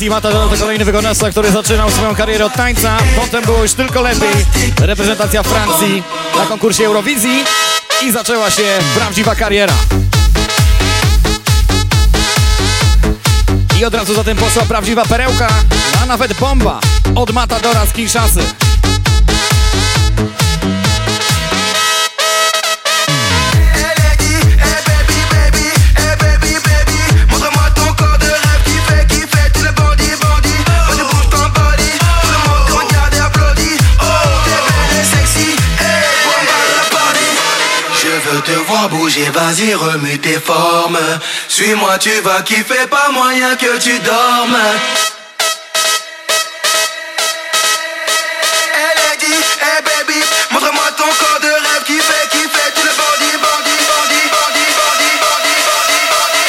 Alessi Matador to kolejny wykonawca, który zaczynał swoją karierę od tańca. Potem było już tylko lepiej. Reprezentacja Francji na konkursie Eurowizji i zaczęła się prawdziwa kariera. I od razu za tym poszła prawdziwa perełka, a nawet bomba od Matadora z Kinshasy. Te voir bouger, vas-y remue tes formes. Suis-moi, tu vas kiffer, pas moyen que tu dormes. Elle a dit, hey baby, montre-moi ton corps de rêve qui fait tout le body, body, body, body, body, body, body, body,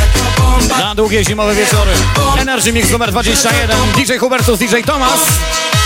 Długie zimowe wieczory. Energy Mix numer 21. DJ Hubertus, DJ Thomas.